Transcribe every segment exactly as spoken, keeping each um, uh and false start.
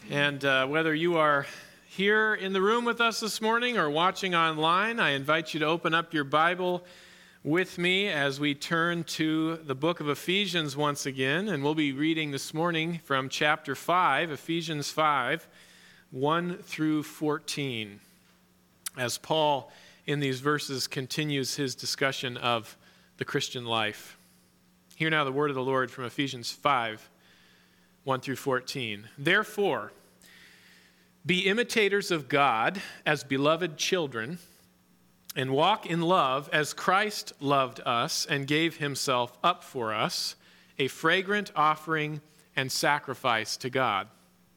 And uh, whether you are here in the room with us this morning or watching online, I invite you to open up your Bible with me as we turn to the book of Ephesians once again. And we'll be reading this morning from chapter five, Ephesians five, one through fourteen, as Paul in these verses continues his discussion of the Christian life. Hear now the word of the Lord from Ephesians five, one through fourteen. Therefore, be imitators of God as beloved children, and walk in love as Christ loved us and gave himself up for us, a fragrant offering and sacrifice to God.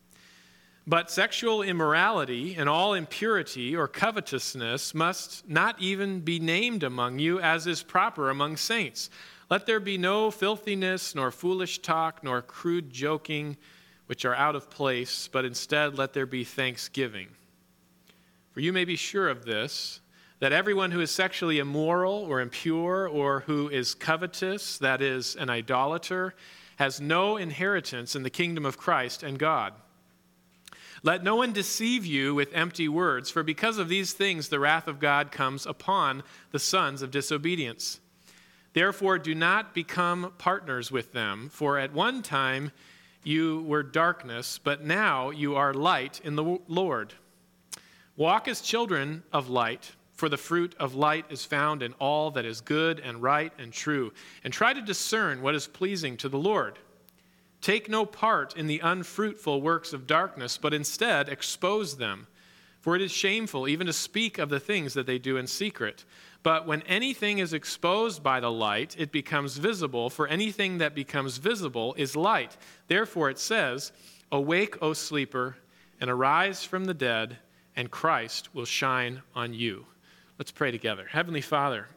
But sexual immorality and all impurity or covetousness must not even be named among you, as is proper among saints. Let there be no filthiness, nor foolish talk, nor crude joking, which are out of place, but instead let there be thanksgiving. For you may be sure of this, that everyone who is sexually immoral or impure or who is covetous, that is, an idolater, has no inheritance in the kingdom of Christ and God. Let no one deceive you with empty words, for because of these things the wrath of God comes upon the sons of disobedience. Therefore, do not become partners with them, for at one time you were darkness, but now you are light in the Lord. Walk as children of light, for the fruit of light is found in all that is good and right and true, and try to discern what is pleasing to the Lord. Take no part in the unfruitful works of darkness, but instead expose them. For it is shameful even to speak of the things that they do in secret. But when anything is exposed by the light, it becomes visible, for anything that becomes visible is light. Therefore it says, Awake, O sleeper, and arise from the dead, and Christ will shine on you. Let's pray together. Heavenly Father,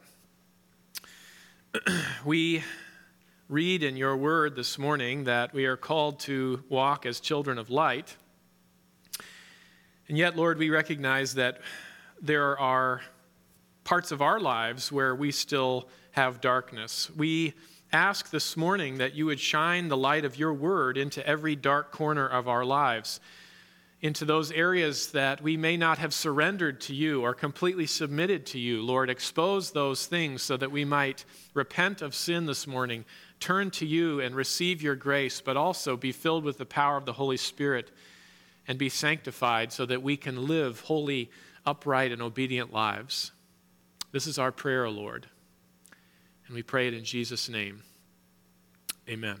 we read in your word this morning that we are called to walk as children of light. And yet, Lord, we recognize that there are parts of our lives where we still have darkness. We ask this morning that you would shine the light of your word into every dark corner of our lives, into those areas that we may not have surrendered to you or completely submitted to you. Lord, expose those things so that we might repent of sin this morning, turn to you and receive your grace, but also be filled with the power of the Holy Spirit and be sanctified so that we can live holy, upright, and obedient lives. This is our prayer, O Lord, and we pray it in Jesus' name. Amen.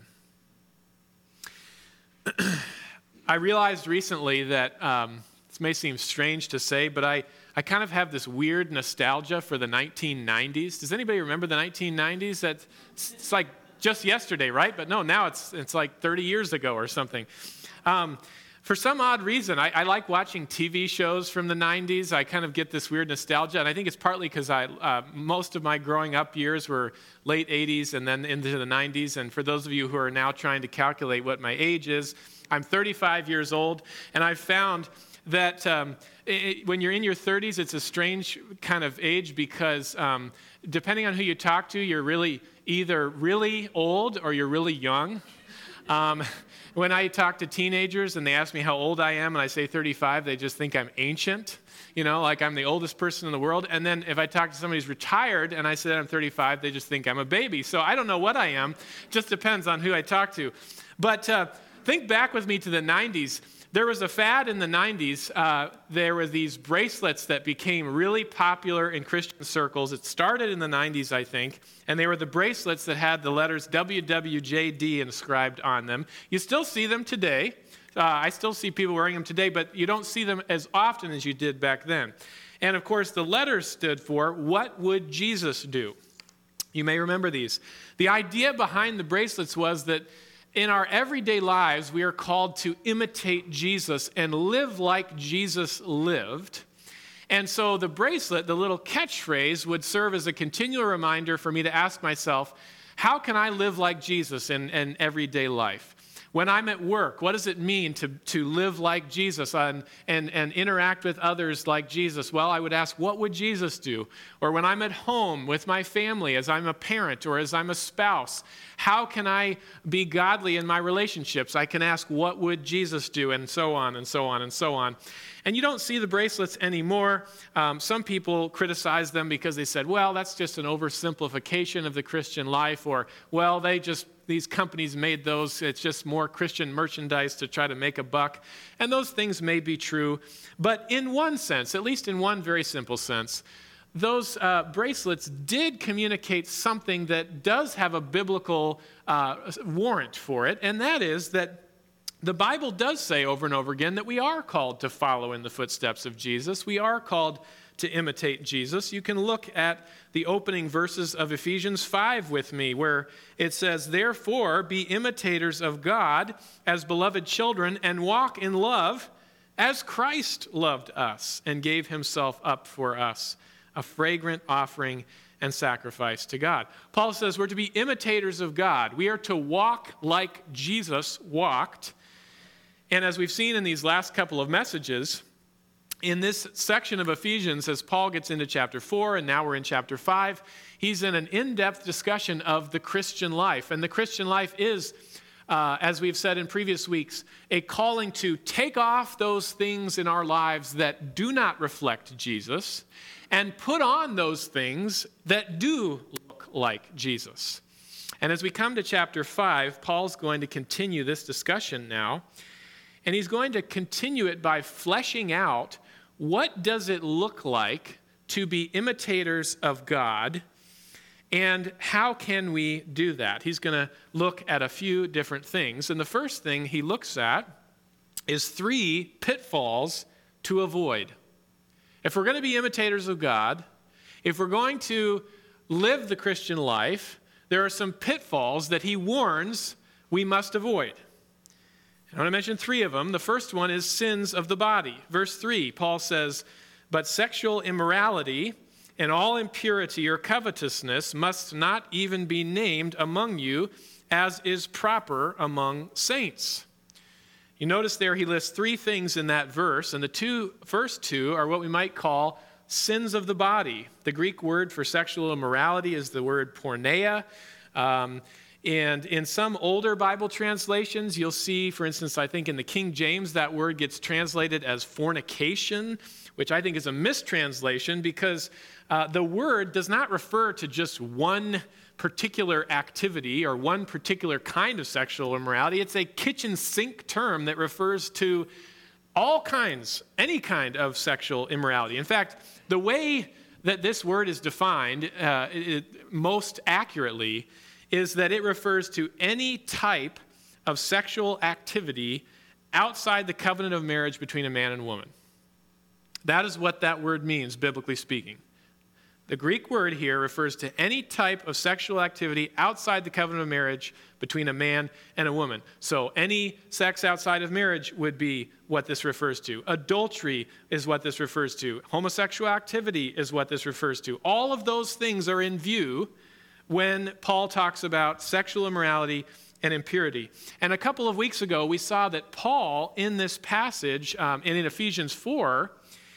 I realized recently that, um, this may seem strange to say, but I, I kind of have this weird nostalgia for the nineteen nineties. Does anybody remember the nineteen nineties? That it's like just yesterday, right? But no, now it's it's like thirty years ago or something. Um, For some odd reason, I, I like watching T V shows from the nineties. I kind of get this weird nostalgia, and I think it's partly because I uh, most of my growing up years were late eighties and then into the nineties. And for those of you who are now trying to calculate what my age is, I'm thirty-five years old, and I've found that um, it, when you're in your thirties, it's a strange kind of age because um, depending on who you talk to, you're really either really old or you're really young. Um, when I talk to teenagers and they ask me how old I am and I say thirty-five, they just think I'm ancient, you know, like I'm the oldest person in the world. And then if I talk to somebody who's retired and I say that I'm thirty-five, they just think I'm a baby. So I don't know what I am. Just depends on who I talk to. But uh, think back with me to the nineties. There was a fad in the nineties. Uh, there were these bracelets that became really popular in Christian circles. It started in the nineties, I think, and they were the bracelets that had the letters W W J D inscribed on them. You still see them today. Uh, I still see people wearing them today, but you don't see them as often as you did back then. And of course, the letters stood for, what would Jesus do? You may remember these. The idea behind the bracelets was that in our everyday lives, we are called to imitate Jesus and live like Jesus lived. And so the bracelet, the little catchphrase, would serve as a continual reminder for me to ask myself, how can I live like Jesus in, in everyday life? When I'm at work, what does it mean to, to live like Jesus and, and, and interact with others like Jesus? Well, I would ask, what would Jesus do? Or when I'm at home with my family, as I'm a parent or as I'm a spouse, how can I be godly in my relationships? I can ask, what would Jesus do? And so on and so on and so on. And you don't see the bracelets anymore. Um, some people criticize them because they said, well, that's just an oversimplification of the Christian life, or, well, they just, these companies made those, it's just more Christian merchandise to try to make a buck. And those things may be true. But in one sense, at least in one very simple sense, those uh, bracelets did communicate something that does have a biblical uh, warrant for it, and that is that the Bible does say over and over again that we are called to follow in the footsteps of Jesus. We are called to imitate Jesus. You can look at the opening verses of Ephesians five with me, where it says, therefore, be imitators of God as beloved children and walk in love as Christ loved us and gave himself up for us, a fragrant offering and sacrifice to God. Paul says we're to be imitators of God. We are to walk like Jesus walked. And as we've seen in these last couple of messages, in this section of Ephesians, as Paul gets into chapter four, and now we're in chapter five, he's in an in-depth discussion of the Christian life. And the Christian life is, uh, as we've said in previous weeks, a calling to take off those things in our lives that do not reflect Jesus and put on those things that do look like Jesus. And as we come to chapter five, Paul's going to continue this discussion now. And he's going to continue it by fleshing out what does it look like to be imitators of God, and how can we do that? He's going to look at a few different things. And the first thing he looks at is three pitfalls to avoid. If we're going to be imitators of God, if we're going to live the Christian life, there are some pitfalls that he warns we must avoid. I want to mention three of them. The first one is sins of the body. Verse three, Paul says, but sexual immorality and all impurity or covetousness must not even be named among you, as is proper among saints. You notice there he lists three things in that verse, and the two first two are what we might call sins of the body. The Greek word for sexual immorality is the word porneia. Um, And in some older Bible translations, you'll see, for instance, I think in the King James, that word gets translated as fornication, which I think is a mistranslation because uh, the word does not refer to just one particular activity or one particular kind of sexual immorality. It's a kitchen sink term that refers to all kinds, any kind of sexual immorality. In fact, the way that this word is defined uh, it, most accurately is that it refers to any type of sexual activity outside the covenant of marriage between a man and a woman. That is what that word means, biblically speaking. The Greek word here refers to any type of sexual activity outside the covenant of marriage between a man and a woman. So any sex outside of marriage would be what this refers to. Adultery is what this refers to. Homosexual activity is what this refers to. All of those things are in view when Paul talks about sexual immorality and impurity. And a couple of weeks ago, we saw that Paul, in this passage, um, and in Ephesians four,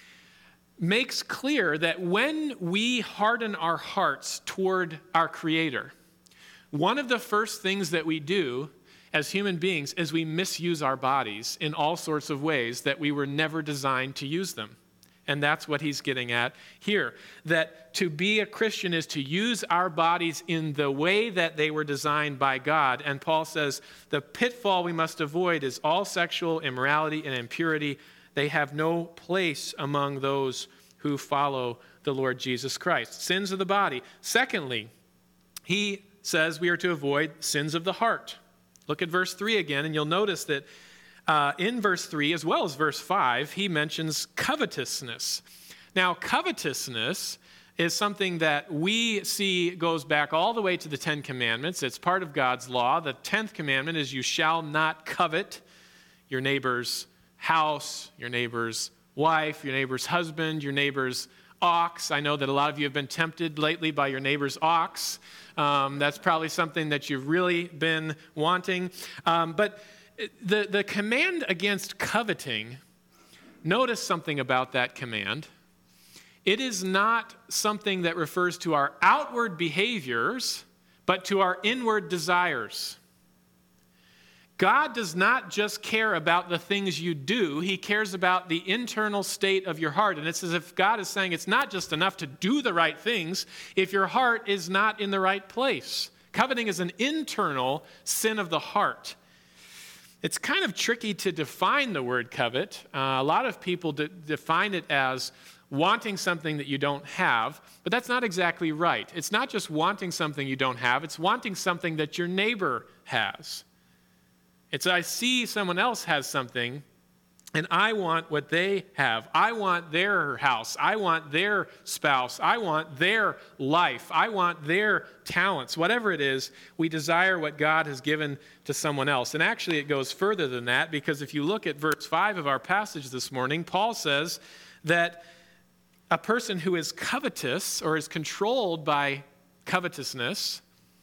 makes clear that when we harden our hearts toward our Creator, one of the first things that we do as human beings is we misuse our bodies in all sorts of ways that we were never designed to use them. And that's what he's getting at here, that to be a Christian is to use our bodies in the way that they were designed by God. And Paul says the pitfall we must avoid is all sexual immorality and impurity. They have no place among those who follow the Lord Jesus Christ. Sins of the body. Secondly, he says we are to avoid sins of the heart. Look at verse three again, and you'll notice that Uh, in verse three, as well as verse five, he mentions covetousness. Now, covetousness is something that we see goes back all the way to the Ten Commandments. It's part of God's law. The tenth commandment is you shall not covet your neighbor's house, your neighbor's wife, your neighbor's husband, your neighbor's ox. I know that a lot of you have been tempted lately by your neighbor's ox. Um, that's probably something that you've really been wanting. Um, but the, the command against coveting, notice something about that command. It is not something that refers to our outward behaviors, but to our inward desires. God does not just care about the things you do. He cares about the internal state of your heart. And it's as if God is saying it's not just enough to do the right things if your heart is not in the right place. Coveting is an internal sin of the heart. It's kind of tricky to define the word covet. Uh, a lot of people de- define it as wanting something that you don't have, but that's not exactly right. It's not just wanting something you don't have, it's wanting something that your neighbor has. It's I see someone else has something, and I want what they have. I want their house. I want their spouse. I want their life. I want their talents. Whatever it is, we desire what God has given to someone else. And actually, it goes further than that, because if you look at verse five of our passage this morning, Paul says that a person who is covetous or is controlled by covetousness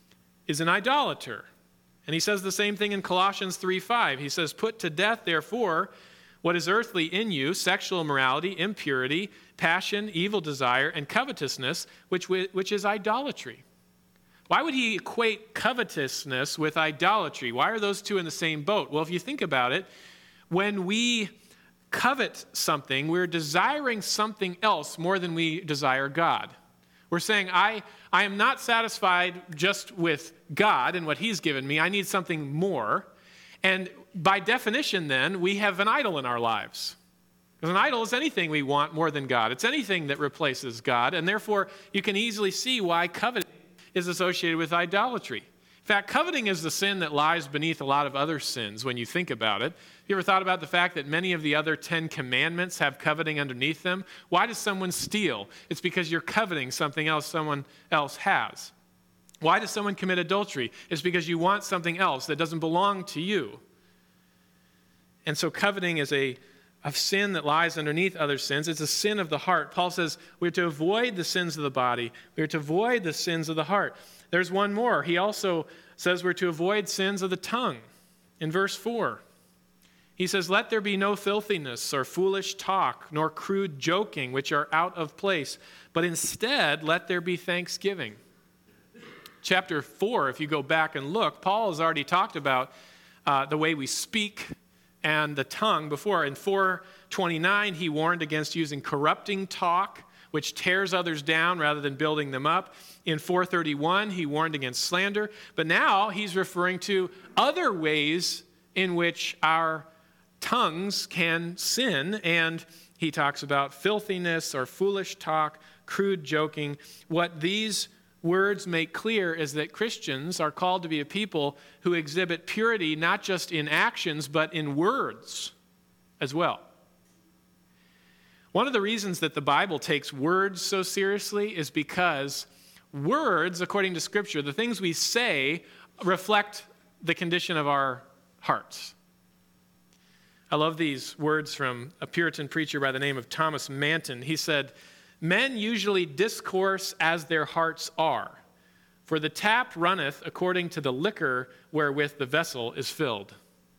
is an idolater. And he says the same thing in Colossians three five. He says, "Put to death, therefore, what is earthly in you, sexual immorality, impurity, passion, evil desire, and covetousness, which, which is idolatry." Why would he equate covetousness with idolatry? Why are those two in the same boat? Well, if you think about it, when we covet something, we're desiring something else more than we desire God. We're saying, I, I am not satisfied just with God and what he's given me. I need something more. And by definition, then, we have an idol in our lives. Because an idol is anything we want more than God. It's anything that replaces God. And therefore, you can easily see why coveting is associated with idolatry. In fact, coveting is the sin that lies beneath a lot of other sins when you think about it. Have you ever thought about the fact that many of the other Ten Commandments have coveting underneath them? Why does someone steal? It's because you're coveting something else someone else has. Why does someone commit adultery? It's because you want something else that doesn't belong to you. And so coveting is a, a sin that lies underneath other sins. It's a sin of the heart. Paul says we're to avoid the sins of the body. We're to avoid the sins of the heart. There's one more. He also says we're to avoid sins of the tongue. In verse four, he says, "Let there be no filthiness or foolish talk, nor crude joking, which are out of place, but instead let there be thanksgiving." Chapter four, if you go back and look, Paul has already talked about uh, the way we speak and the tongue before. In four twenty-nine, he warned against using corrupting talk, which tears others down rather than building them up. In four thirty-one, he warned against slander. But now he's referring to other ways in which our tongues can sin, and he talks about filthiness or foolish talk, crude joking. What these words make clear is that Christians are called to be a people who exhibit purity not just in actions, but in words as well. One of the reasons that the Bible takes words so seriously is because words, according to Scripture, the things we say, reflect the condition of our hearts. I love these words from a Puritan preacher by the name of Thomas Manton. He said, "Men usually discourse as their hearts are, for the tap runneth according to the liquor wherewith the vessel is filled."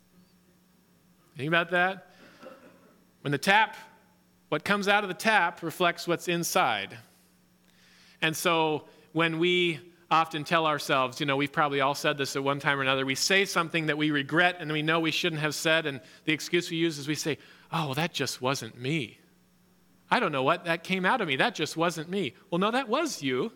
Think about that? When the tap, what comes out of the tap reflects what's inside. And so when we often tell ourselves, you know, we've probably all said this at one time or another, we say something that we regret and we know we shouldn't have said, and the excuse we use is we say, "Oh, well, that just wasn't me. I don't know what, that came out of me. That just wasn't me." Well, no, that was you.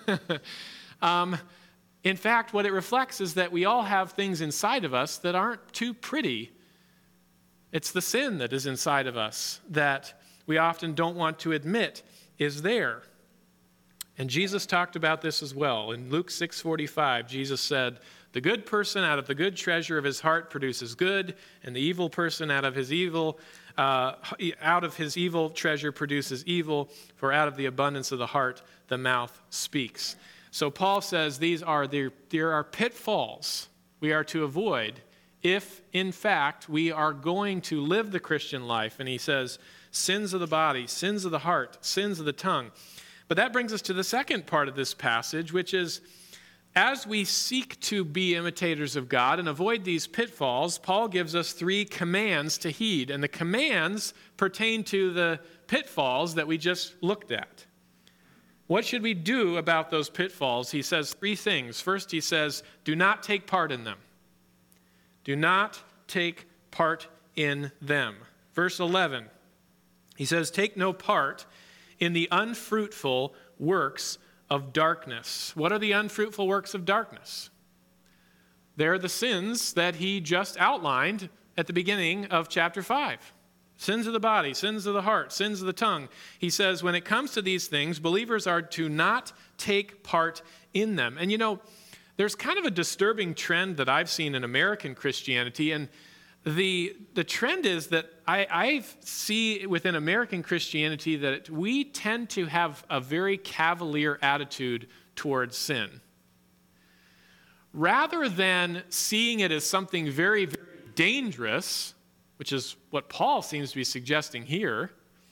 um, in fact, what it reflects is that we all have things inside of us that aren't too pretty. It's the sin that is inside of us that we often don't want to admit is there. And Jesus talked about this as well. In Luke six forty-five, Jesus said, "The good person out of the good treasure of his heart produces good, and the evil person out of his evil uh, out of his evil treasure produces evil, for out of the abundance of the heart the mouth speaks." So Paul says these are there, there are pitfalls we are to avoid if, in fact, we are going to live the Christian life. And he says, sins of the body, sins of the heart, sins of the tongue. But that brings us to the second part of this passage, which is as we seek to be imitators of God and avoid these pitfalls, Paul gives us three commands to heed. And the commands pertain to the pitfalls that we just looked at. What should we do about those pitfalls? He says three things. First, he says, do not take part in them. Do not take part in them. Verse eleven, he says, take no part in the unfruitful works of darkness. What are the unfruitful works of darkness? They're the sins that he just outlined at the beginning of chapter five. Sins of the body, sins of the heart, sins of the tongue. He says when it comes to these things, believers are to not take part in them. And you know, there's kind of a disturbing trend that I've seen in American Christianity, and the the trend is that I, I see within American Christianity that we tend to have a very cavalier attitude towards sin. Rather than seeing it as something very, very dangerous, which is what Paul seems to be suggesting here,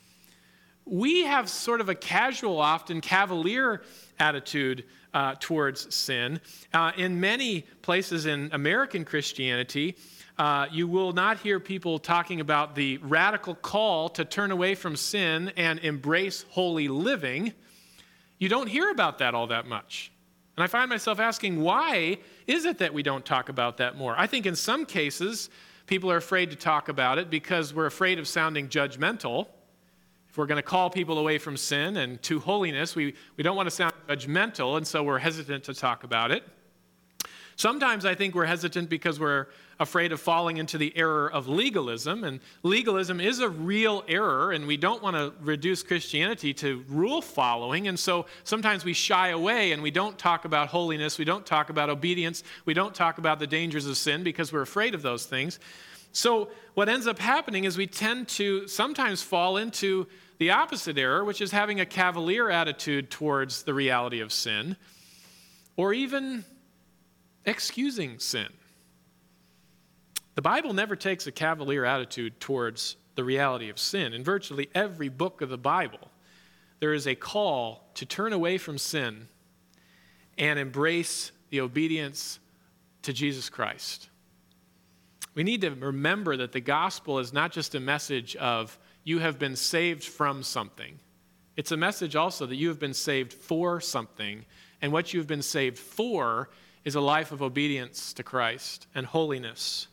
we have sort of a casual, often cavalier attitude uh, towards sin. Uh, in many places in American Christianity, Uh, you will not hear people talking about the radical call to turn away from sin and embrace holy living. You don't hear about that all that much. And I find myself asking, why is it that we don't talk about that more? I think in some cases, people are afraid to talk about it because we're afraid of sounding judgmental. If we're going to call people away from sin and to holiness, we, we don't want to sound judgmental, and so we're hesitant to talk about it. Sometimes I think we're hesitant because we're afraid of falling into the error of legalism, and legalism is a real error, and we don't want to reduce Christianity to rule following, and so sometimes we shy away and we don't talk about holiness, we don't talk about obedience, we don't talk about the dangers of sin because we're afraid of those things. So what ends up happening is we tend to sometimes fall into the opposite error, which is having a cavalier attitude towards the reality of sin, or even excusing sin. The Bible never takes a cavalier attitude towards the reality of sin. In virtually every book of the Bible, there is a call to turn away from sin and embrace the obedience to Jesus Christ. We need to remember that the gospel is not just a message of you have been saved from something. It's a message also that you have been saved for something, and what you've been saved for is a life of obedience to Christ and holiness.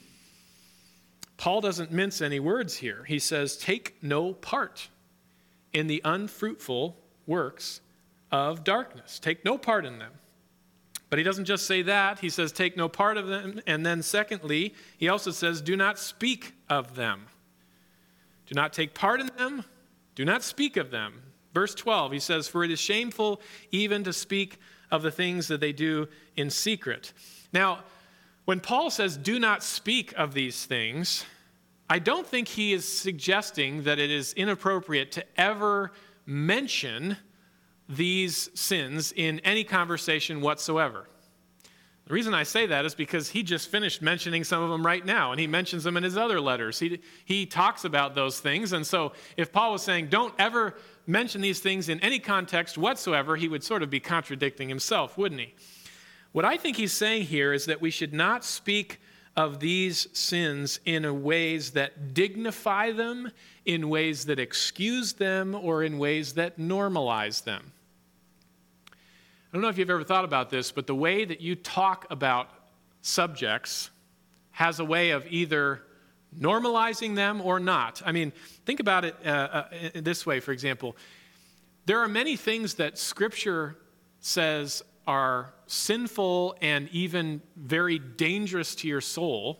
Paul doesn't mince any words here. He says, take no part in the unfruitful works of darkness. Take no part in them. But he doesn't just say that. He says, take no part of them. And then secondly, he also says, do not speak of them. Do not take part in them. Do not speak of them. Verse twelve, he says, for it is shameful even to speak of the things that they do in secret. Now, when Paul says, do not speak of these things, I don't think he is suggesting that it is inappropriate to ever mention these sins in any conversation whatsoever. The reason I say that is because he just finished mentioning some of them right now, and he mentions them in his other letters. He, he talks about those things, and so if Paul was saying, don't ever mention these things in any context whatsoever, he would sort of be contradicting himself, wouldn't he? What I think he's saying here is that we should not speak of these sins in a ways that dignify them, in ways that excuse them, or in ways that normalize them. I don't know if you've ever thought about this, but the way that you talk about subjects has a way of either normalizing them or not. I mean, think about it uh, uh, this way, for example. There are many things that Scripture says are sinful and even very dangerous to your soul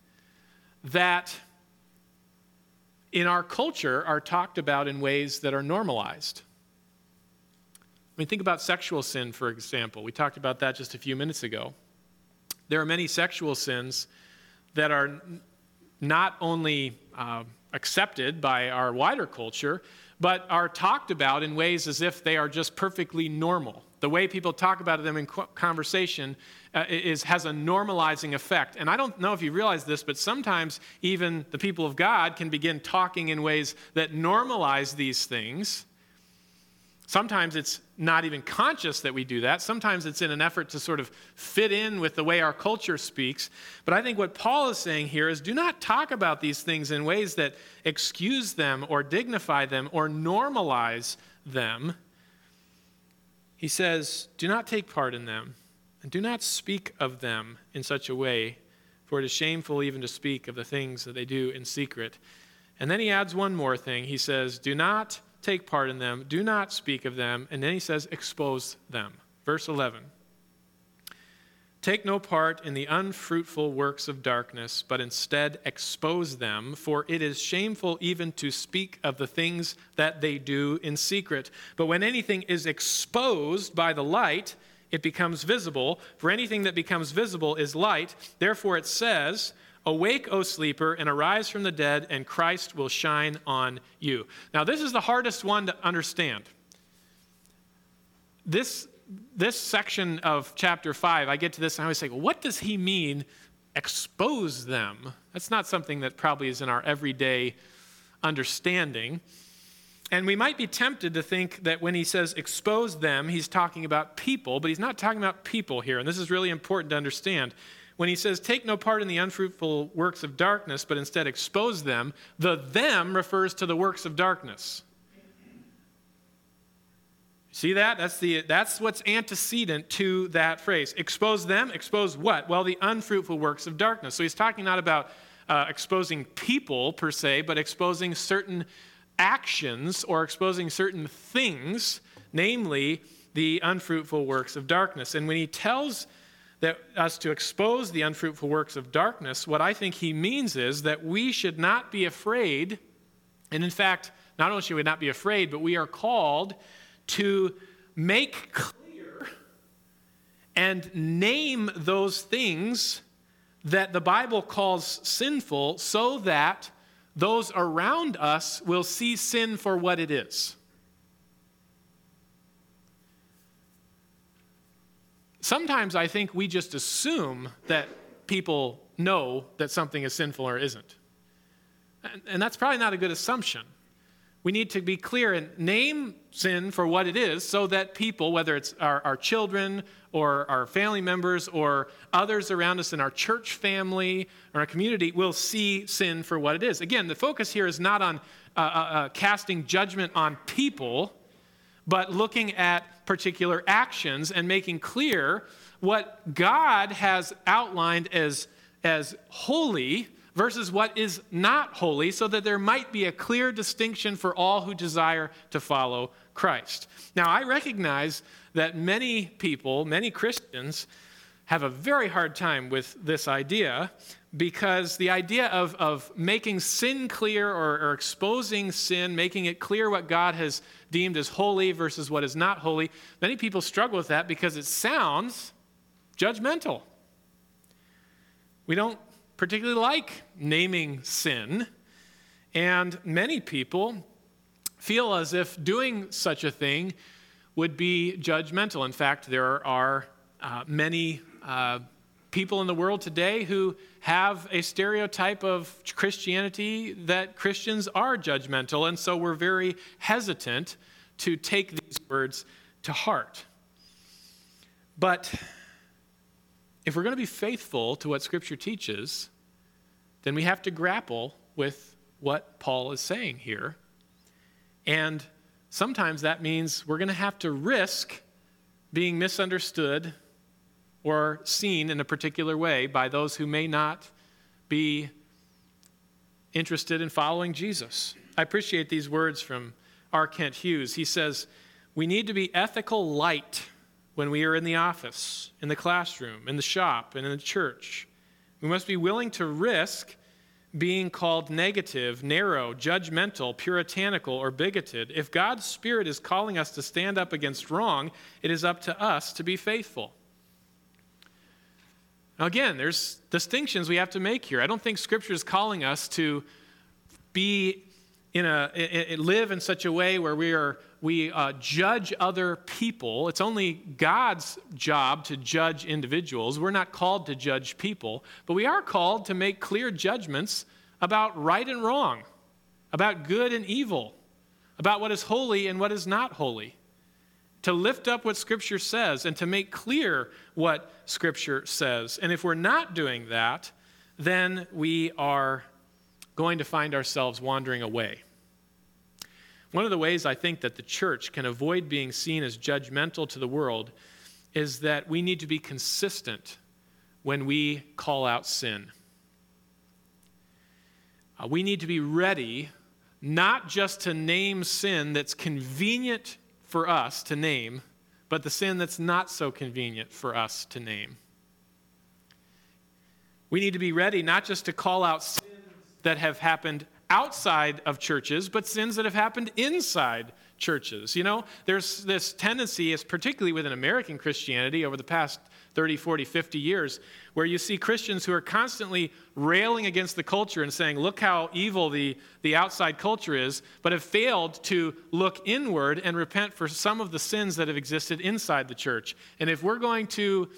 that in our culture are talked about in ways that are normalized. I mean, think about sexual sin, for example. We talked about that just a few minutes ago. There are many sexual sins that are not only uh, accepted by our wider culture, but are talked about in ways as if they are just perfectly normal. The way people talk about them in conversation uh, is, has a normalizing effect. And I don't know if you realize this, but sometimes even the people of God can begin talking in ways that normalize these things. Sometimes it's not even conscious that we do that. Sometimes it's in an effort to sort of fit in with the way our culture speaks. But I think what Paul is saying here is do not talk about these things in ways that excuse them or dignify them or normalize them. He says, do not take part in them and do not speak of them in such a way, for it is shameful even to speak of the things that they do in secret. And then he adds one more thing. He says, do not take part in them, do not speak of them, and then he says, expose them. Verse eleven. Take no part in the unfruitful works of darkness, but instead expose them, for it is shameful even to speak of the things that they do in secret. But when anything is exposed by the light, it becomes visible, for anything that becomes visible is light. Therefore it says, awake, O sleeper, and arise from the dead, and Christ will shine on you. Now, this is the hardest one to understand. This, this section of chapter five, I get to this and I always say, well, what does he mean, expose them? That's not something that probably is in our everyday understanding. And we might be tempted to think that when he says expose them, he's talking about people, but he's not talking about people here. And this is really important to understand. When he says, take no part in the unfruitful works of darkness, but instead expose them, the them refers to the works of darkness. See that? That's, the, that's what's antecedent to that phrase. Expose them, expose what? Well, the unfruitful works of darkness. So he's talking not about uh, exposing people per se, but exposing certain actions or exposing certain things, namely the unfruitful works of darkness. And when he tells that us to expose the unfruitful works of darkness, what I think he means is that we should not be afraid, and in fact, not only should we not be afraid, but we are called to make clear and name those things that the Bible calls sinful so that those around us will see sin for what it is. Sometimes I think we just assume that people know that something is sinful or isn't. And, and that's probably not a good assumption. We need to be clear and name sin for what it is so that people, whether it's our, our children or our family members or others around us in our church family or our community, will see sin for what it is. Again, the focus here is not on uh, uh, casting judgment on people, but looking at particular actions and making clear what God has outlined as, as holy versus what is not holy, so that there might be a clear distinction for all who desire to follow Christ. Now, I recognize that many people, many Christians, have a very hard time with this idea, because the idea of, of making sin clear or, or exposing sin, making it clear what God has deemed as holy versus what is not holy, many people struggle with that because it sounds judgmental. We don't particularly like naming sin, and many people feel as if doing such a thing would be judgmental. In fact, there are uh, many uh, people in the world today who have a stereotype of Christianity that Christians are judgmental, and so we're very hesitant to take these words to heart. But if we're going to be faithful to what Scripture teaches, then we have to grapple with what Paul is saying here. And sometimes that means we're going to have to risk being misunderstood or seen in a particular way by those who may not be interested in following Jesus. I appreciate these words from R. Kent Hughes. He says, we need to be ethical light when we are in the office, in the classroom, in the shop, and in the church. We must be willing to risk being called negative, narrow, judgmental, puritanical, or bigoted. If God's Spirit is calling us to stand up against wrong, it is up to us to be faithful. Now again, there's distinctions we have to make here. I don't think Scripture is calling us to be in a in, live in such a way where we are we uh, judge other people. It's only God's job to judge individuals. We're not called to judge people, but we are called to make clear judgments about right and wrong, about good and evil, about what is holy and what is not holy. to lift up what Scripture says and to make clear what Scripture says. And if we're not doing that, then we are going to find ourselves wandering away. One of the ways I think that the church can avoid being seen as judgmental to the world is that we need to be consistent when we call out sin. Uh, we need to be ready not just to name sin that's convenient for us to name, but the sin that's not so convenient for us to name. We need to be ready not just to call out sins that have happened outside of churches, but sins that have happened inside churches. You know, there's this tendency, is particularly within American Christianity over the past thirty, forty, fifty years, where you see Christians who are constantly railing against the culture and saying, look how evil the, the outside culture is, but have failed to look inward and repent for some of the sins that have existed inside the church. And if we're going to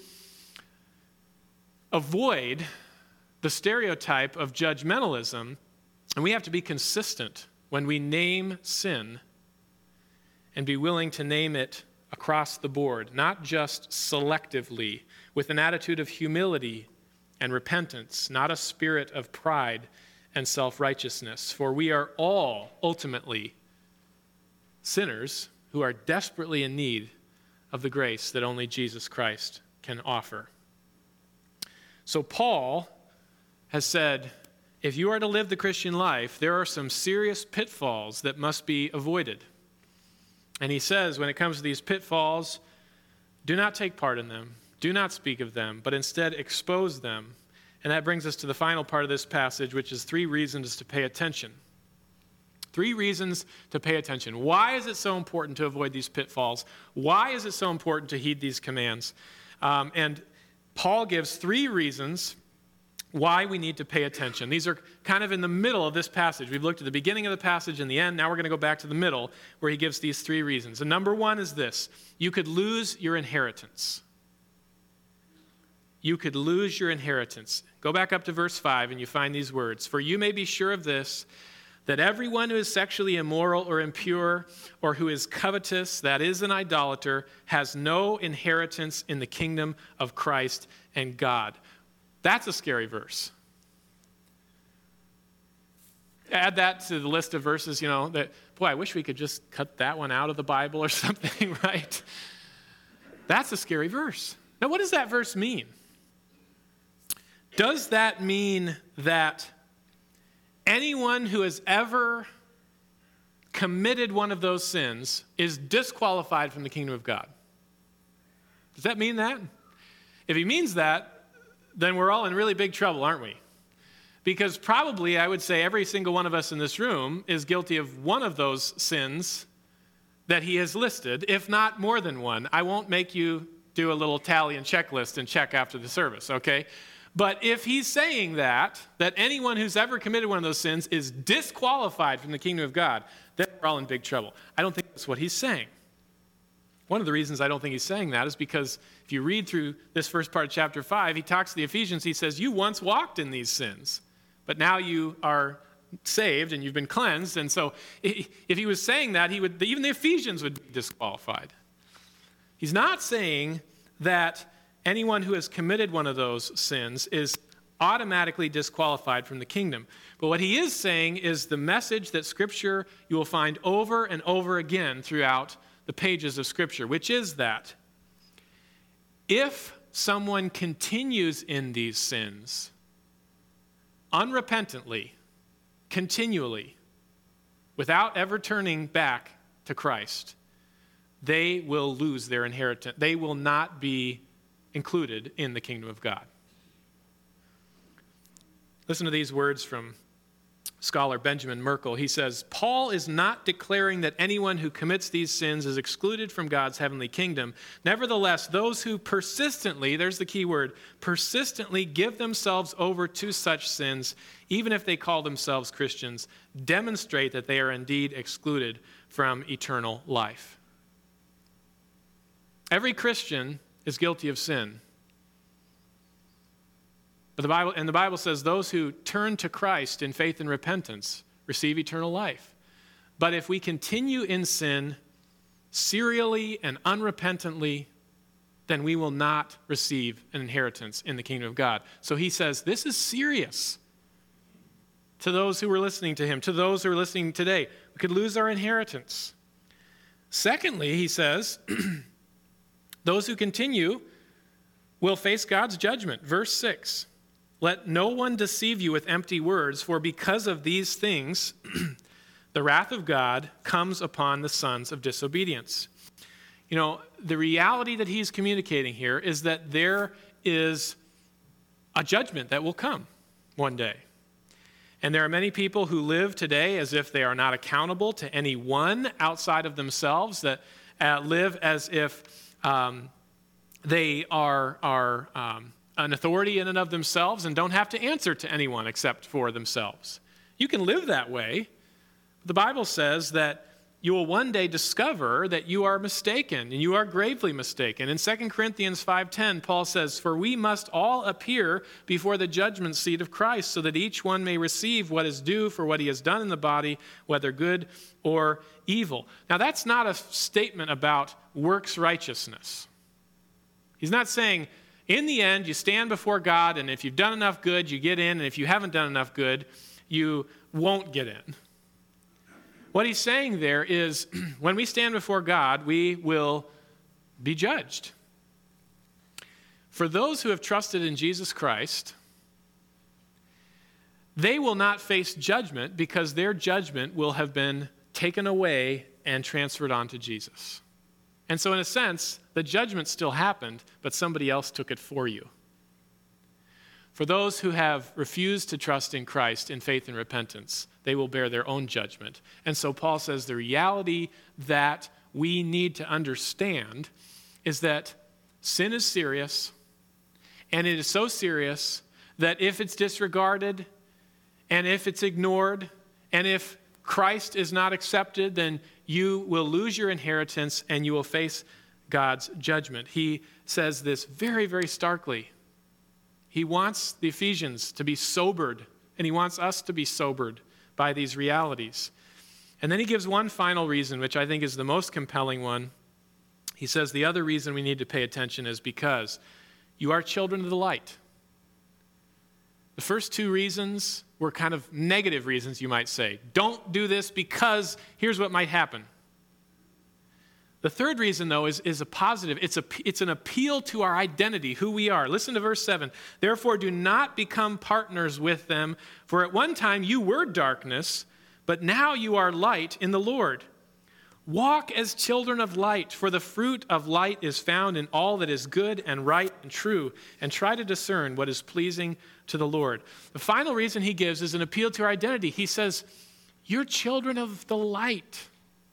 avoid the stereotype of judgmentalism, and we have to be consistent when we name sin and be willing to name it across the board, not just selectively, with an attitude of humility and repentance, not a spirit of pride and self-righteousness. For we are all ultimately sinners who are desperately in need of the grace that only Jesus Christ can offer. So Paul has said, if you are to live the Christian life, there are some serious pitfalls that must be avoided. And he says, when it comes to these pitfalls, do not take part in them. Do not speak of them, but instead expose them. And that brings us to the final part of this passage, which is three reasons to pay attention. Three reasons to pay attention. Why is it so important to avoid these pitfalls? Why is it so important to heed these commands? Um, and Paul gives three reasons why we need to pay attention. These are kind of in the middle of this passage. We've looked at the beginning of the passage and the end. Now we're going to go back to the middle where he gives these three reasons. And number one is this: you could lose your inheritance. You could lose your inheritance. Go back up to verse five and you find these words. For you may be sure of this, that everyone who is sexually immoral or impure or who is covetous, that is an idolater, has no inheritance in the kingdom of Christ and God. That's a scary verse. Add that to the list of verses, you know, that, boy, I wish we could just cut that one out of the Bible or something, right? That's a scary verse. Now, what does that verse mean? Does that mean that anyone who has ever committed one of those sins is disqualified from the kingdom of God? Does that mean that? If he means that, then we're all in really big trouble, aren't we? Because probably, I would say, every single one of us in this room is guilty of one of those sins that he has listed, if not more than one. I won't make you do a little tally and checklist and check after the service, okay? But if he's saying that, that anyone who's ever committed one of those sins is disqualified from the kingdom of God, then we're all in big trouble. I don't think that's what he's saying. One of the reasons I don't think he's saying that is because if you read through this first part of chapter five, he talks to the Ephesians, he says, you once walked in these sins, but now you are saved and you've been cleansed. And so if he was saying that, he would, even the Ephesians would be disqualified. He's not saying that anyone who has committed one of those sins is automatically disqualified from the kingdom. But what he is saying is the message that Scripture you will find over and over again throughout the pages of Scripture, which is that if someone continues in these sins unrepentantly, continually, without ever turning back to Christ, they will lose their inheritance. They will not be included in the kingdom of God. Listen to these words from scholar Benjamin Merkel. He says, Paul is not declaring that anyone who commits these sins is excluded from God's heavenly kingdom. Nevertheless, those who persistently, there's the key word, persistently give themselves over to such sins, even if they call themselves Christians, demonstrate that they are indeed excluded from eternal life. Every Christian is guilty of sin. But the Bible, and the Bible says those who turn to Christ in faith and repentance receive eternal life. But if we continue in sin serially and unrepentantly, then we will not receive an inheritance in the kingdom of God. So he says, this is serious to those who were listening to him, to those who are listening today. We could lose our inheritance. Secondly, he says, those who continue will face God's judgment. Verse six, let no one deceive you with empty words, for because of these things, the wrath of God comes upon the sons of disobedience. You know, the reality that he's communicating here is that there is a judgment that will come one day. And there are many people who live today as if they are not accountable to anyone outside of themselves, that uh, live as if um, they are, are um, an authority in and of themselves and don't have to answer to anyone except for themselves. You can live that way. The Bible says that you will one day discover that you are mistaken, and you are gravely mistaken. In Second Corinthians five ten, Paul says, for we must all appear before the judgment seat of Christ, so that each one may receive what is due for what he has done in the body, whether good or evil. Now, that's not a statement about works righteousness. He's not saying, in the end, you stand before God, and if you've done enough good, you get in, and if you haven't done enough good, you won't get in. What he's saying there is, when we stand before God, we will be judged. For those who have trusted in Jesus Christ, they will not face judgment because their judgment will have been taken away and transferred onto Jesus. And so in a sense, the judgment still happened, but somebody else took it for you. For those who have refused to trust in Christ in faith and repentance, they will bear their own judgment. And so Paul says the reality that we need to understand is that sin is serious, and it is so serious that if it's disregarded, and if it's ignored, and if Christ is not accepted, then you will lose your inheritance and you will face God's judgment. He says this very, very starkly. He wants the Ephesians to be sobered, and he wants us to be sobered by these realities. And then he gives one final reason, which I think is the most compelling one. He says the other reason we need to pay attention is because you are children of the light. The first two reasons were kind of negative reasons, you might say. Don't do this because here's what might happen. The third reason, though, is, is a positive. It's, a, it's an appeal to our identity, who we are. Listen to verse seven. Therefore, do not become partners with them, for at one time you were darkness, but now you are light in the Lord. Walk as children of light, for the fruit of light is found in all that is good and right and true, and try to discern what is pleasing to the Lord. The final reason he gives is an appeal to our identity. He says, you're children of the light.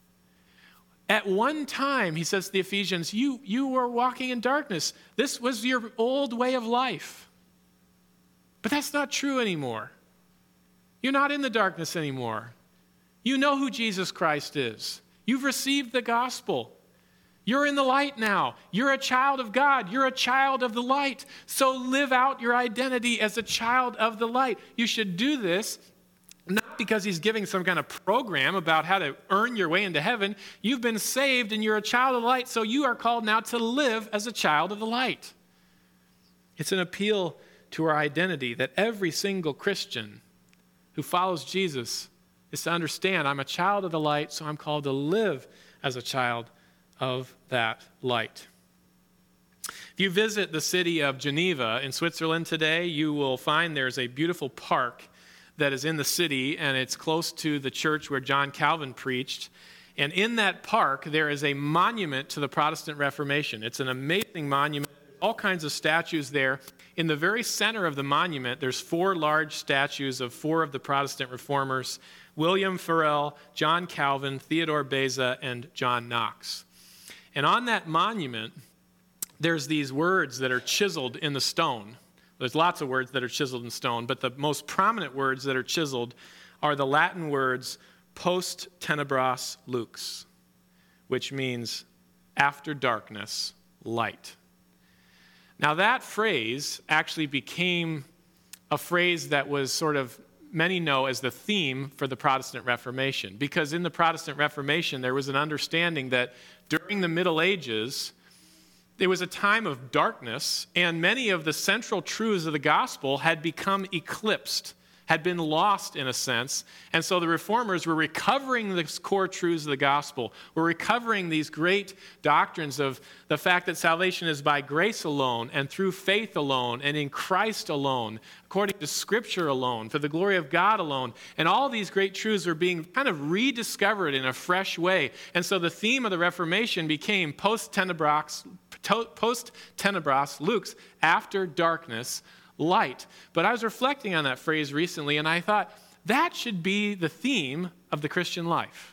At one time, he says to the Ephesians, you, you were walking in darkness. This was your old way of life. But that's not true anymore. You're not in the darkness anymore. You know who Jesus Christ is. You've received the gospel. You're in the light now. You're a child of God. You're a child of the light. So live out your identity as a child of the light. You should do this not because he's giving some kind of program about how to earn your way into heaven. You've been saved and you're a child of the light, so you are called now to live as a child of the light. It's an appeal to our identity that every single Christian who follows Jesus is to understand, I'm a child of the light, so I'm called to live as a child of that light. If you visit the city of Geneva in Switzerland today, you will find there's a beautiful park that is in the city, and it's close to the church where John Calvin preached. And in that park, there is a monument to the Protestant Reformation. It's an amazing monument. All kinds of statues there. In the very center of the monument, there's four large statues of four of the Protestant reformers: William Farel, John Calvin, Theodore Beza, and John Knox. And on that monument, there's these words that are chiseled in the stone. There's lots of words that are chiseled in stone, but the most prominent words that are chiseled are the Latin words post tenebras lux, which means after darkness, light. Now that phrase actually became a phrase that was sort of many know as the theme for the Protestant Reformation. Because in the Protestant Reformation, there was an understanding that during the Middle Ages, there was a time of darkness, and many of the central truths of the gospel had become eclipsed, had been lost in a sense. And so the reformers were recovering the core truths of the gospel, were recovering these great doctrines of the fact that salvation is by grace alone and through faith alone and in Christ alone, according to Scripture alone, for the glory of God alone. And all these great truths were being kind of rediscovered in a fresh way. And so the theme of the Reformation became post-tenebras, post-tenebras, lux, after darkness, light. But I was reflecting on that phrase recently, and I thought that should be the theme of the Christian life.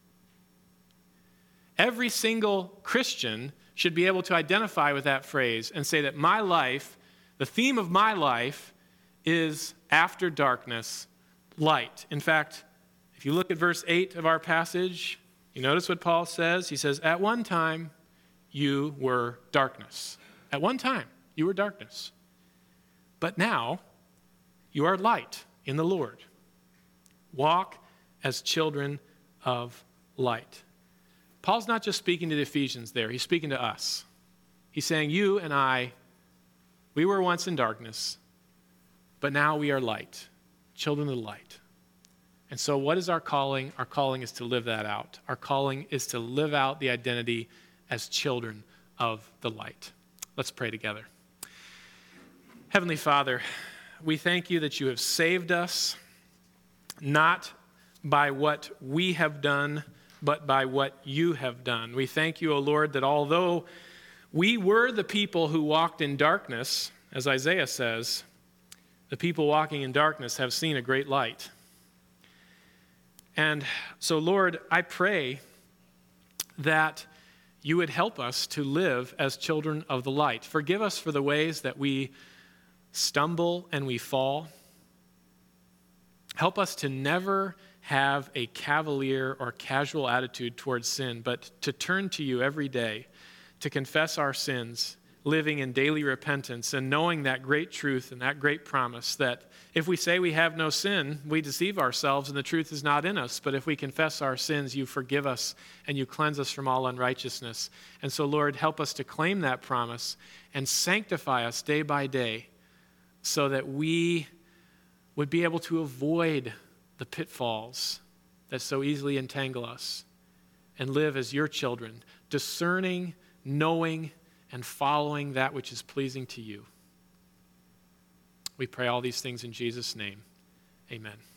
Every single Christian should be able to identify with that phrase and say that my life, the theme of my life, is after darkness, light. In fact, if you look at verse eight of our passage, you notice what Paul says. He says, at one time you were darkness. At one time you were darkness. But now, you are light in the Lord. Walk as children of light. Paul's not just speaking to the Ephesians there. He's speaking to us. He's saying, you and I, we were once in darkness, but now we are light, children of the light. And so what is our calling? Our calling is to live that out. Our calling is to live out the identity as children of the light. Let's pray together. Heavenly Father, we thank you that you have saved us, not by what we have done, but by what you have done. We thank you, O Lord, that although we were the people who walked in darkness, as Isaiah says, the people walking in darkness have seen a great light. And so, Lord, I pray that you would help us to live as children of the light. Forgive us for the ways that we stumble and we fall. Help us to never have a cavalier or casual attitude towards sin, but to turn to you every day, to confess our sins, living in daily repentance and knowing that great truth and that great promise that if we say we have no sin, we deceive ourselves and the truth is not in us. But if we confess our sins, you forgive us and you cleanse us from all unrighteousness. And so, Lord, help us to claim that promise and sanctify us day by day, so that we would be able to avoid the pitfalls that so easily entangle us and live as your children, discerning, knowing, and following that which is pleasing to you. We pray all these things in Jesus' name. Amen.